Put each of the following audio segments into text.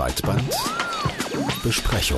Breitbandbesprechung.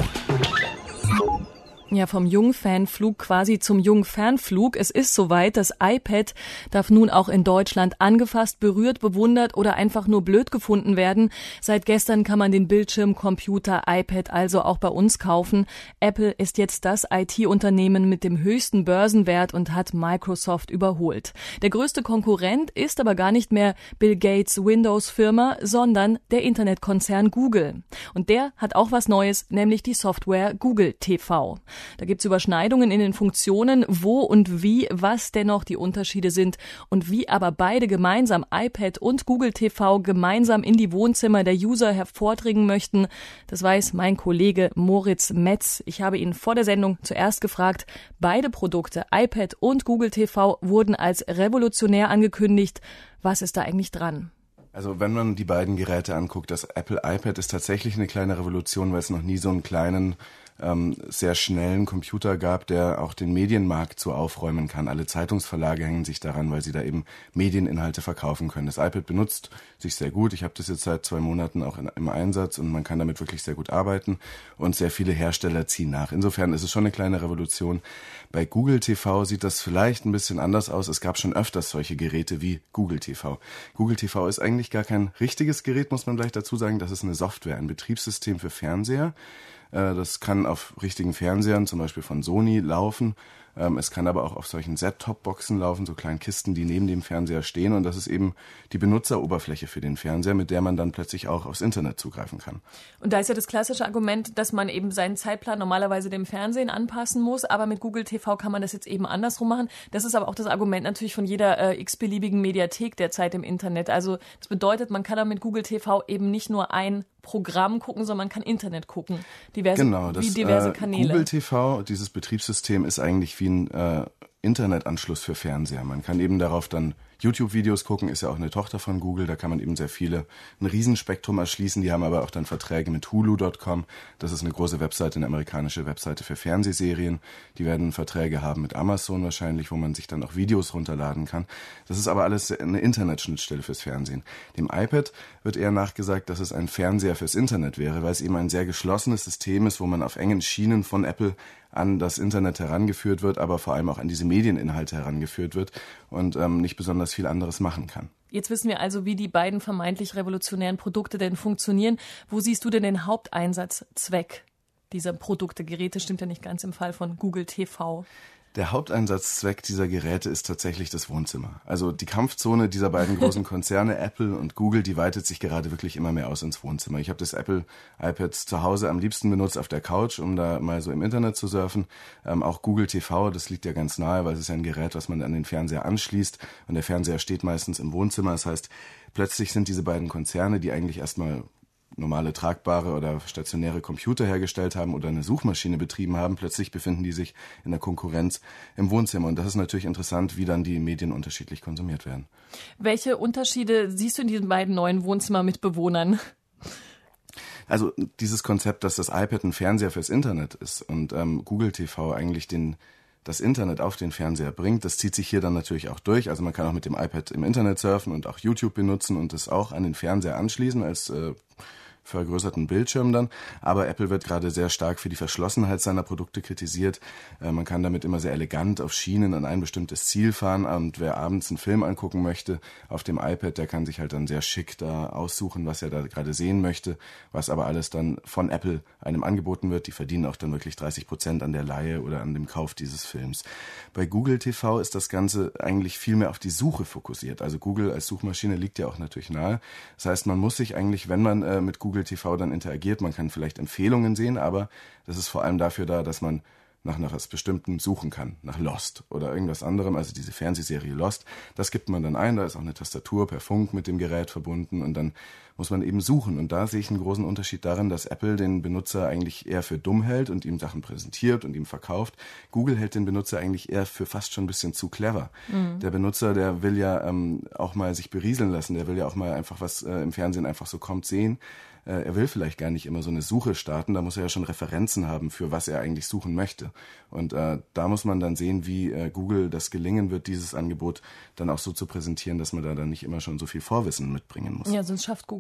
Ja, vom Jungfernflug quasi zum Jungfernflug. Es ist soweit, das iPad darf nun auch in Deutschland angefasst, berührt, bewundert oder einfach nur blöd gefunden werden. Seit gestern kann man den Bildschirmcomputer iPad also auch bei uns kaufen. Apple ist jetzt das IT-Unternehmen mit dem höchsten Börsenwert und hat Microsoft überholt. Der größte Konkurrent ist aber gar nicht mehr Bill Gates' Windows-Firma, sondern der Internetkonzern Google. Und der hat auch was Neues, nämlich die Software Google TV. Da gibt's Überschneidungen in den Funktionen, wo und wie, was dennoch die Unterschiede sind und wie aber beide gemeinsam, iPad und Google TV, gemeinsam in die Wohnzimmer der User hervordringen möchten. Das weiß mein Kollege Moritz Metz. Ich habe ihn vor der Sendung zuerst gefragt. Beide Produkte, iPad und Google TV, wurden als revolutionär angekündigt. Was ist da eigentlich dran? Also wenn man die beiden Geräte anguckt, das Apple iPad ist tatsächlich eine kleine Revolution, weil es noch nie so einen kleinen, sehr schnellen Computer gab, der auch den Medienmarkt so aufräumen kann. Alle Zeitungsverlage hängen sich daran, weil sie da eben Medieninhalte verkaufen können. Das iPad benutzt sich sehr gut. Ich habe das jetzt seit 2 Monaten auch im Einsatz und man kann damit wirklich sehr gut arbeiten und sehr viele Hersteller ziehen nach. Insofern ist es schon eine kleine Revolution. Bei Google TV sieht das vielleicht ein bisschen anders aus. Es gab schon öfters solche Geräte wie Google TV. Google TV ist eigentlich gar kein richtiges Gerät, muss man gleich dazu sagen. Das ist eine Software, ein Betriebssystem für Fernseher. Das kann auf richtigen Fernsehern, zum Beispiel von Sony, laufen. Es kann aber auch auf solchen Set-Top-Boxen laufen, so kleinen Kisten, die neben dem Fernseher stehen. Und das ist eben die Benutzeroberfläche für den Fernseher, mit der man dann plötzlich auch aufs Internet zugreifen kann. Und da ist ja das klassische Argument, dass man eben seinen Zeitplan normalerweise dem Fernsehen anpassen muss. Aber mit Google TV kann man das jetzt eben andersrum machen. Das ist aber auch das Argument natürlich von jeder x-beliebigen Mediathek derzeit im Internet. Also das bedeutet, man kann da mit Google TV eben nicht nur ein Programm gucken, sondern man kann Internet gucken. Diverse Kanäle. Google TV, dieses Betriebssystem, ist eigentlich wie ein Internetanschluss für Fernseher. Man kann eben darauf dann YouTube-Videos gucken, ist ja auch eine Tochter von Google, da kann man eben ein Riesenspektrum erschließen. Die haben aber auch dann Verträge mit Hulu.com. Das ist eine große Webseite, eine amerikanische Webseite für Fernsehserien. Die werden Verträge haben mit Amazon wahrscheinlich, wo man sich dann auch Videos runterladen kann. Das ist aber alles eine Internetschnittstelle fürs Fernsehen. Dem iPad wird eher nachgesagt, dass es ein Fernseher fürs Internet wäre, weil es eben ein sehr geschlossenes System ist, wo man auf engen Schienen von Apple an das Internet herangeführt wird, aber vor allem auch an diese Medieninhalte herangeführt wird und nicht besonders viel anderes machen kann. Jetzt wissen wir also, wie die beiden vermeintlich revolutionären Produkte denn funktionieren. Wo siehst du denn den Haupteinsatzzweck dieser Produkte? Geräte stimmt ja nicht ganz im Fall von Google TV. Der Haupteinsatzzweck dieser Geräte ist tatsächlich das Wohnzimmer. Also die Kampfzone dieser beiden großen Konzerne, Apple und Google, die weitet sich gerade wirklich immer mehr aus ins Wohnzimmer. Ich habe das Apple iPad zu Hause am liebsten benutzt auf der Couch, um da mal so im Internet zu surfen. Auch Google TV, das liegt ja ganz nahe, weil es ist ja ein Gerät, was man an den Fernseher anschließt. Und der Fernseher steht meistens im Wohnzimmer. Das heißt, plötzlich sind diese beiden Konzerne, die eigentlich erstmal normale tragbare oder stationäre Computer hergestellt haben oder eine Suchmaschine betrieben haben, plötzlich befinden die sich in der Konkurrenz im Wohnzimmer. Und das ist natürlich interessant, wie dann die Medien unterschiedlich konsumiert werden. Welche Unterschiede siehst du in diesen beiden neuen Wohnzimmermitbewohnern? Also dieses Konzept, dass das iPad ein Fernseher fürs Internet ist und Google TV eigentlich das Internet auf den Fernseher bringt, das zieht sich hier dann natürlich auch durch. Also man kann auch mit dem iPad im Internet surfen und auch YouTube benutzen und das auch an den Fernseher anschließen als vergrößerten Bildschirm dann. Aber Apple wird gerade sehr stark für die Verschlossenheit seiner Produkte kritisiert. Man kann damit immer sehr elegant auf Schienen an ein bestimmtes Ziel fahren und wer abends einen Film angucken möchte auf dem iPad, der kann sich halt dann sehr schick da aussuchen, was er da gerade sehen möchte, was aber alles dann von Apple einem angeboten wird. Die verdienen auch dann wirklich 30% an der Leihe oder an dem Kauf dieses Films. Bei Google TV ist das Ganze eigentlich viel mehr auf die Suche fokussiert. Also Google als Suchmaschine liegt ja auch natürlich nahe. Das heißt, man muss sich eigentlich, wenn man mit Google TV dann interagiert, man kann vielleicht Empfehlungen sehen, aber das ist vor allem dafür da, dass man nach etwas Bestimmtem suchen kann, nach Lost oder irgendwas anderem, also diese Fernsehserie Lost, das gibt man dann ein, da ist auch eine Tastatur per Funk mit dem Gerät verbunden und dann muss man eben suchen und da sehe ich einen großen Unterschied darin, dass Apple den Benutzer eigentlich eher für dumm hält und ihm Sachen präsentiert und ihm verkauft. Google hält den Benutzer eigentlich eher für fast schon ein bisschen zu clever. Mhm. Der Benutzer, der will ja auch mal sich berieseln lassen, der will ja auch mal einfach was im Fernsehen einfach so kommt sehen. Er will vielleicht gar nicht immer so eine Suche starten, da muss er ja schon Referenzen haben, für was er eigentlich suchen möchte. Und da muss man dann sehen, wie Google das gelingen wird, dieses Angebot dann auch so zu präsentieren, dass man da dann nicht immer schon so viel Vorwissen mitbringen muss. Ja, sonst schafft Google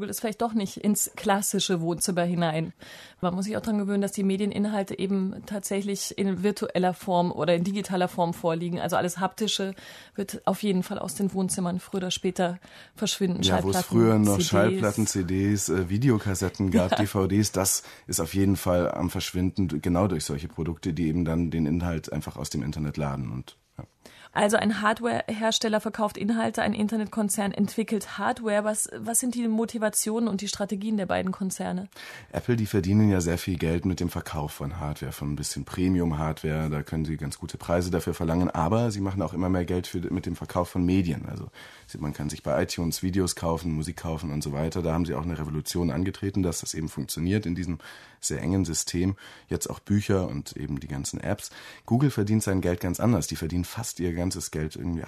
Google ist vielleicht doch nicht ins klassische Wohnzimmer hinein. Man muss sich auch daran gewöhnen, dass die Medieninhalte eben tatsächlich in virtueller Form oder in digitaler Form vorliegen. Also alles Haptische wird auf jeden Fall aus den Wohnzimmern früher oder später verschwinden. Ja, wo es früher noch Schallplatten, CDs, Videokassetten gab, DVDs, das ist auf jeden Fall am Verschwinden, genau durch solche Produkte, die eben dann den Inhalt einfach aus dem Internet laden und Also ein Hardware-Hersteller verkauft Inhalte, ein Internetkonzern entwickelt Hardware. Was sind die Motivationen und die Strategien der beiden Konzerne? Apple, die verdienen ja sehr viel Geld mit dem Verkauf von Hardware, von ein bisschen Premium-Hardware. Da können sie ganz gute Preise dafür verlangen. Aber sie machen auch immer mehr Geld mit dem Verkauf von Medien. Also man kann sich bei iTunes Videos kaufen, Musik kaufen und so weiter. Da haben sie auch eine Revolution angetreten, dass das eben funktioniert in diesem sehr engen System. Jetzt auch Bücher und eben die ganzen Apps. Google verdient sein Geld ganz anders. Die verdienen fast ihr ganzes Geld, irgendwie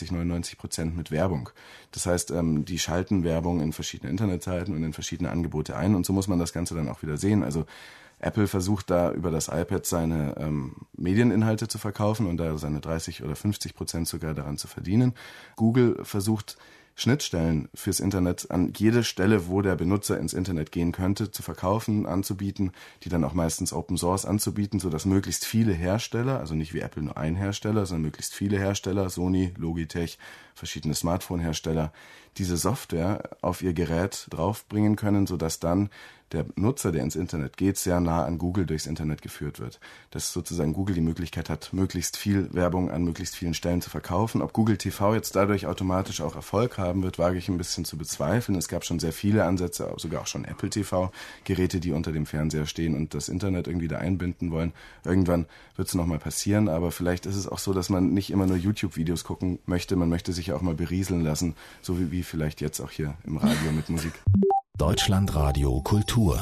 98-99% mit Werbung. Das heißt, die schalten Werbung in verschiedene Internetseiten und in verschiedene Angebote ein und so muss man das Ganze dann auch wieder sehen. Also Apple versucht da über das iPad seine Medieninhalte zu verkaufen und da seine 30 oder 50% sogar daran zu verdienen. Google versucht Schnittstellen fürs Internet an jede Stelle, wo der Benutzer ins Internet gehen könnte, zu verkaufen, anzubieten, die dann auch meistens Open Source anzubieten, sodass möglichst viele Hersteller, also nicht wie Apple nur ein Hersteller, sondern möglichst viele Hersteller, Sony, Logitech, verschiedene Smartphone-Hersteller, diese Software auf ihr Gerät draufbringen können, sodass dann der Nutzer, der ins Internet geht, sehr nah an Google durchs Internet geführt wird. Dass sozusagen Google die Möglichkeit hat, möglichst viel Werbung an möglichst vielen Stellen zu verkaufen. Ob Google TV jetzt dadurch automatisch auch Erfolg haben wird, wage ich ein bisschen zu bezweifeln. Es gab schon sehr viele Ansätze, sogar auch schon Apple TV, Geräte, die unter dem Fernseher stehen und das Internet irgendwie da einbinden wollen. Irgendwann wird es nochmal passieren, aber vielleicht ist es auch so, dass man nicht immer nur YouTube-Videos gucken möchte. Man möchte sich auch mal berieseln lassen, so wie vielleicht jetzt auch hier im Radio mit Musik. Deutschlandradio Kultur.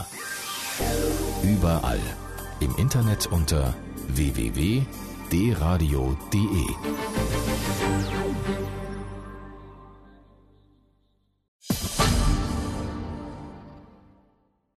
Überall. Im Internet unter www.dradio.de